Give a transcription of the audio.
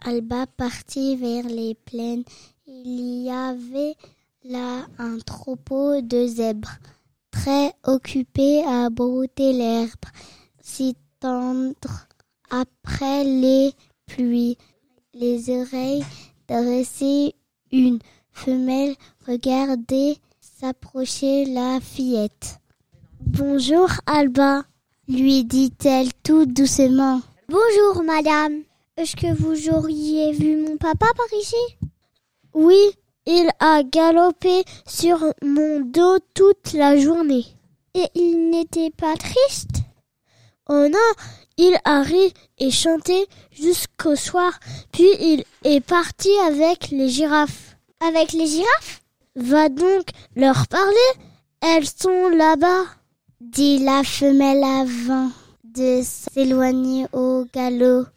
Alba partit vers les plaines. Il y avait là un troupeau de zèbres, très occupés à brouter l'herbe, s'y tendre après les pluies, les oreilles dressées. Une femelle regardait s'approcher la fillette. « Bonjour Alba », lui dit-elle tout doucement. « Bonjour madame, est-ce que vous auriez vu mon papa par ici ?»« Oui, il a galopé sur mon dos toute la journée. »« Et il n'était pas triste ?»« Oh non, il a ri et chanté jusqu'au soir, puis il est parti avec les girafes. »« Avec les girafes ? Va donc leur parler, elles sont là-bas, » dit la femelle avant de s'éloigner au galop.